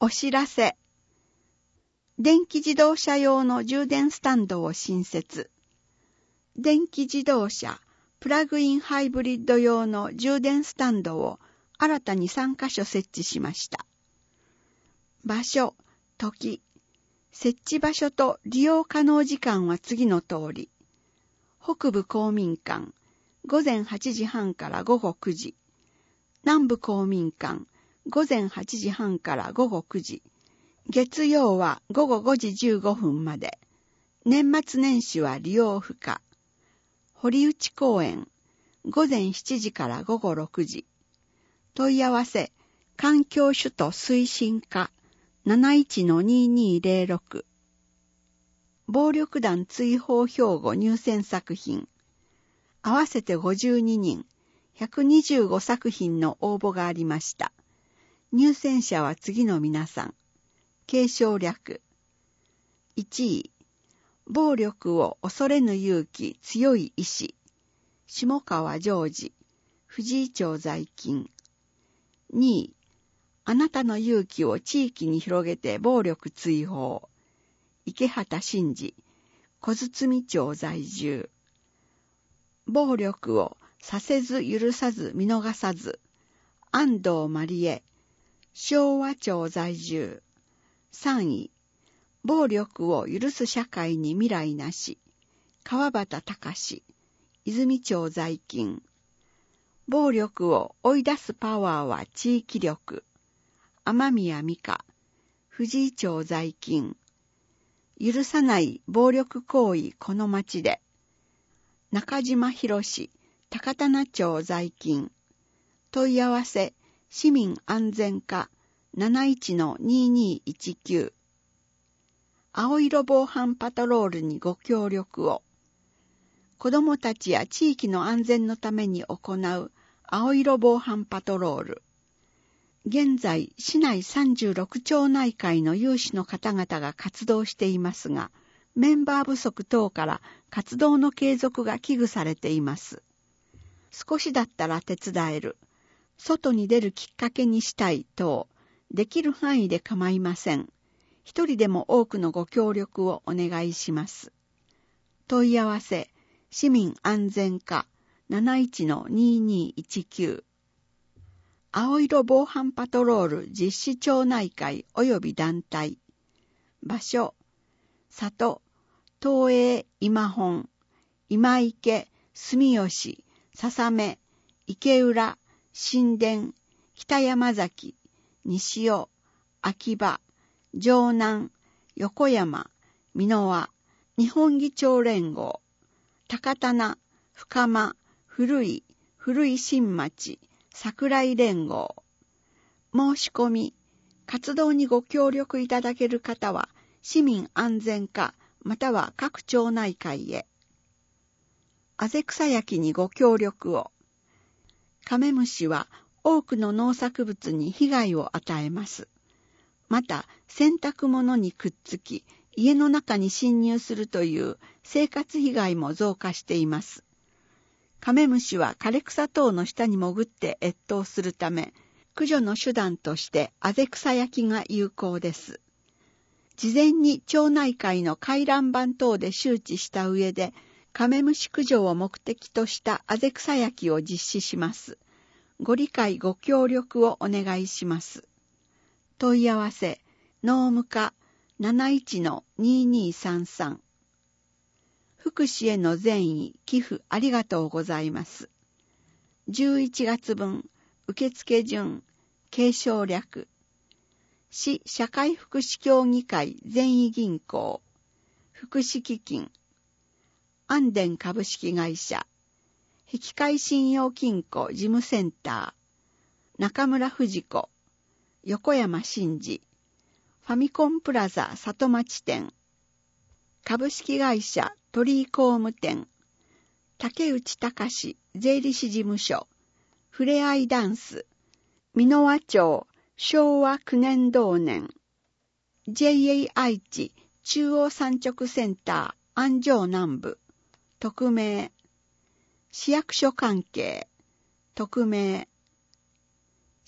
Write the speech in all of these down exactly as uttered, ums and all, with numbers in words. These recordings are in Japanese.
お知らせ。電気自動車用の充電スタンドを新設。電気自動車、プラグインハイブリッド用の充電スタンドを新たにさんカ所設置しました。場所、時、設置場所と利用可能時間は次の通り。北部公民館、ごぜんはちじはんからごごくじ。南部公民館、ごぜんはちじはんからごごくじ。月曜はごごごじじゅうごふんまで。年末年始は利用不可。堀内公園、ごぜんしちじからごごろくじ。問い合わせ、環境首都推進課 なないちのににーぜろろく。暴力団追放兵庫入選作品。合わせてごじゅうににん、ひゃくにじゅうごさく品の応募がありました。入選者は次の皆さん。継承略。いちい、暴力を恐れぬ勇気強い意志。下川ジョージ、藤井町在勤。にい、あなたの勇気を地域に広げて暴力追放。池畑真二、小堤町在住。暴力をさせず許さず見逃さず。安藤まりえ、昭和町在住。さんい、暴力を許す社会に未来なし。川端隆、泉町在勤。暴力を追い出すパワーは地域力。天宮美香、藤井町在勤。許さない暴力行為この町で。中島博史、高棚町在勤。問い合わせ、市民安全課 なないちのににいちきゅう。青色防犯パトロールにご協力を。子どもたちや地域の安全のために行う青色防犯パトロール。現在、市内さんじゅうろく町内会の有志の方々が活動していますが、メンバー不足等から活動の継続が危惧されています。少しだったら手伝える。外に出るきっかけにしたい等、できる範囲で構いません。一人でも多くのご協力をお願いします。問い合わせ、市民安全課 なないちのににいちきゅう。青色防犯パトロール実施町内会及び団体。場所、里、東映今本、今池、住吉、笹目、池浦、新田、北山崎、西尾、秋葉、城南、横山、美濃和、日本議長連合、高棚、深間、古い、古い新町、桜井連合。申し込み、活動にご協力いただける方は、市民安全課または各町内会へ。あぜ草焼きにご協力を。カメムシは多くの農作物に被害を与えます。また、洗濯物にくっつき、家の中に侵入するという生活被害も増加しています。カメムシは枯れ草等の下に潜って越冬するため、駆除の手段としてあぜ草焼きが有効です。事前に町内会の回覧板等で周知した上で、カメムシ駆除を目的としたあぜ草焼きを実施します。ご理解ご協力をお願いします。問い合わせ、農務課 なないちのににさんさん。福祉への善意、寄付ありがとうございます。じゅういちがつぶん、受付順、継承略。市社会福祉協議会善意銀行、福祉基金、安田株式会社、引換信用金庫事務センター、中村藤子、横山真二、ファミコンプラザ里町店、株式会社鳥居工務店、竹内隆税理士事務所、ふれあいダンス、美濃和町昭和きゅうねん同年、ジェイエー 愛知中央産直センター安城南部、匿名、市役所関係、匿名、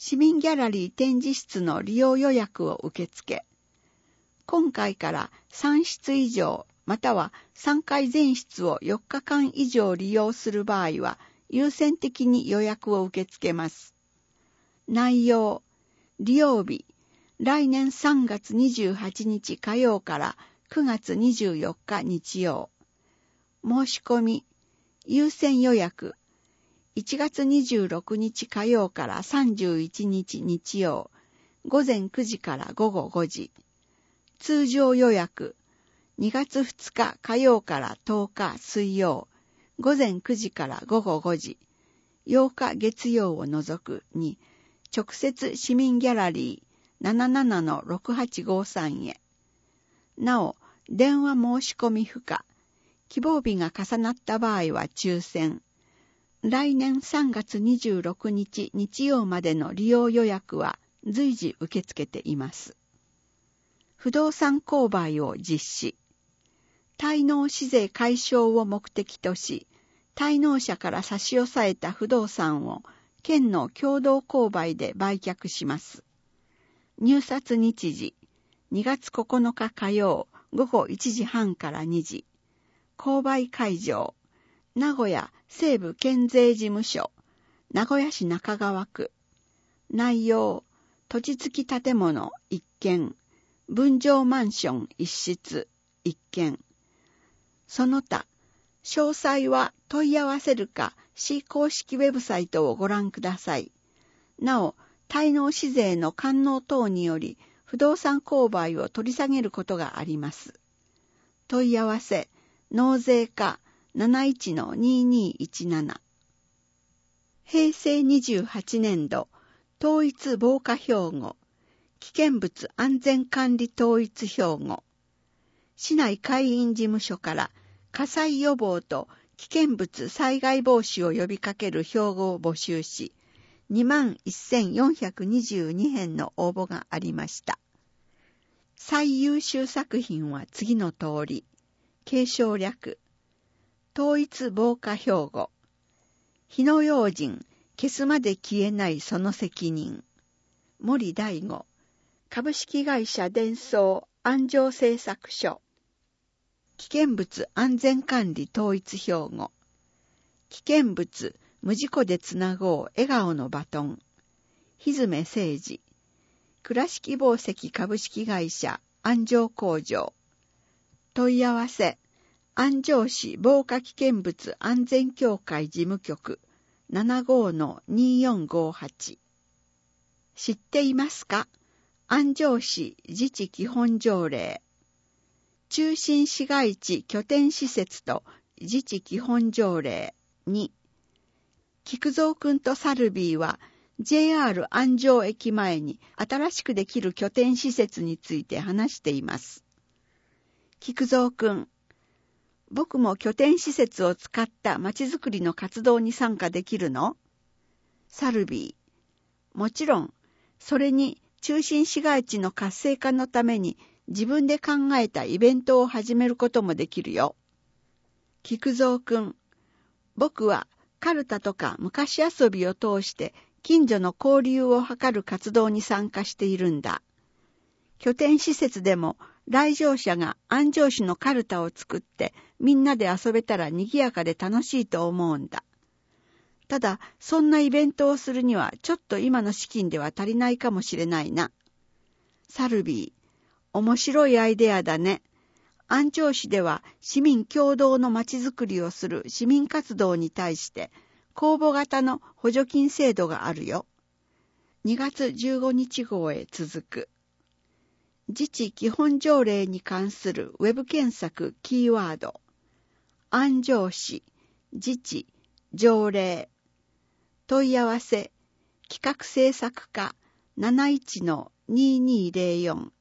市民ギャラリー展示室の利用予約を受け付け、今回からさん室以上またはさんかい全室をよっかかん以上利用する場合は優先的に予約を受け付けます。内容、利用日、来年さんがつにじゅうはちにち火曜からくがつにじゅうよっか日曜。申し込み、優先予約、いちがつにじゅうろくにち火曜からさんじゅういちにち日曜、ごぜんくじからごごごじ。通常予約、にがつふつか火曜からとおか水曜、ごぜんくじからごごごじ。ようか月曜を除くに、直接市民ギャラリー ななななのろくはちごさん へ。なお、電話申し込み不可。希望日が重なった場合は抽選。来年さんがつにじゅうろくにち日曜までの利用予約は随時受け付けています。不動産購買を実施。滞納市税解消を目的とし、滞納者から差し押さえた不動産を県の共同購買で売却します。入札日時、にがつここのか火曜ごごいちじはんからにじ。購買会場、名古屋西部県税事務所、名古屋市中川区。内容、土地付き建物いっけん、分譲マンションいっ室いっけん。その他、詳細は問い合わせるか市公式ウェブサイトをご覧ください。なお、滞納市税の完納等により不動産購買を取り下げることがあります。問い合わせ、納税課 なないちのににいちなな。へいせいにじゅうはちねんど統一防火標語、危険物安全管理統一標語。市内会員事務所から火災予防と危険物災害防止を呼びかける標語を募集し、にまんせんよんひゃくにじゅうにへんの応募がありました。最優秀作品は次の通り。継承略。統一防火標語。火の用心、消すまで消えないその責任。森大吾。株式会社伝送安城製作所。危険物安全管理統一標語。危険物無事故でつなごう笑顔のバトン。日詰誠二。倉敷紡績株式会社安城工場。問い合わせ、安城市防火危険物安全協会事務局 ななごのによんごはち。知っていますか？安城市自治基本条例。中心市街地拠点施設と自治基本条例に。菊蔵くんとサルビーは ジェイアール 安城駅前に新しくできる拠点施設について話しています。菊蔵くん、僕も拠点施設を使ったまちづくりの活動に参加できるの？サルビー、もちろん、それに中心市街地の活性化のために自分で考えたイベントを始めることもできるよ。菊蔵くん、僕はカルタとか昔遊びを通して近所の交流を図る活動に参加しているんだ。拠点施設でも来場者が安城市のカルタを作ってみんなで遊べたら賑やかで楽しいと思うんだ。ただ、そんなイベントをするにはちょっと今の資金では足りないかもしれないな。サルビー、面白いアイデアだね。安城市では市民共同のまちづくりをする市民活動に対して公募型の補助金制度があるよ。にがつじゅうごにち号へ続く。自治基本条例に関するウェブ検索キーワード。安城市、自治、条例。問い合わせ、企画制作課 なないちのににーぜろよん。